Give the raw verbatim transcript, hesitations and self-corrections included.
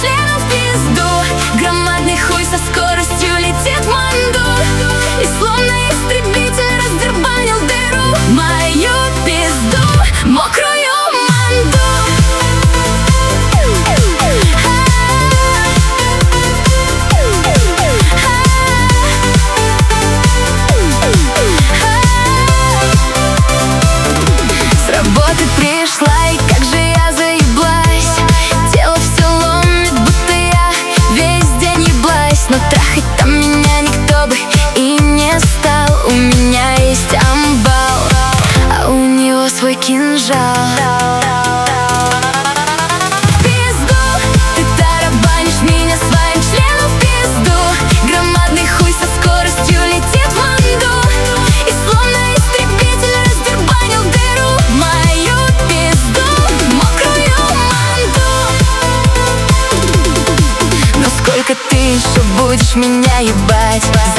членом в пизду. Громадный хуй со скоростью летит в манду и словно истребитель раздербанил дыру мою пизду, мокрую манду. С работы пришла, и как же я заеблась. Тело все ломит, будто я весь день еблась. Но трахать там меня никто бы и не стал. У меня есть амбал, а у него свой кинжал. Сколько ты еще будешь меня ебать?